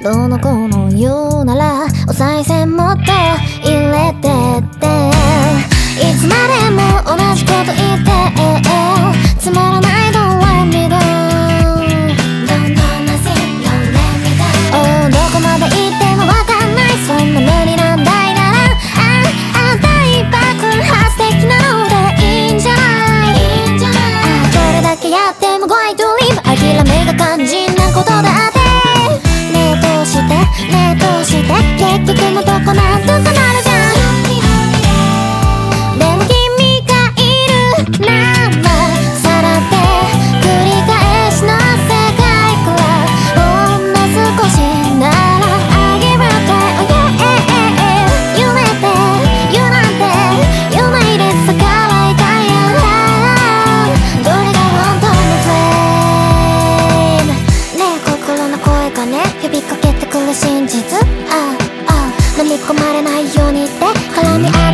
どの子の言うならお賽銭もっと入れてっていつまでも同じこと言ってつまらない Don't let me down Don't let me down どこまで行ってもわかんないそんな無理なんだいなら大爆発的なのでいいんじゃないどれだけやっても Going to leave 諦めが肝心なことだってねえどうして結局のとこなんとかなるじゃんでも君がいるならさらって繰り返しの世界からほんの少しならあげるか Oh yeah 夢って言うなんて夢入れ逆らいたいやどれが本当のフレームねえ心の声がね呼びかけてくる真実飲み込まれないようにって絡み合